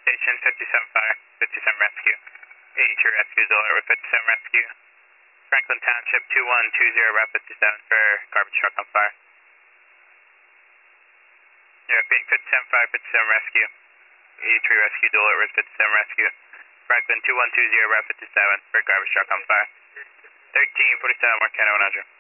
station, 57 fire, 57 rescue. 82 rescue is alert with 57 rescue. Franklin Township 2120 Route 57 for garbage truck on fire. Yeah, being 57 fire, 57 rescue. 83 rescue is alert with 57 rescue. Franklin 2120 Route 57 for garbage truck on fire. 1347 Mark Canada 100.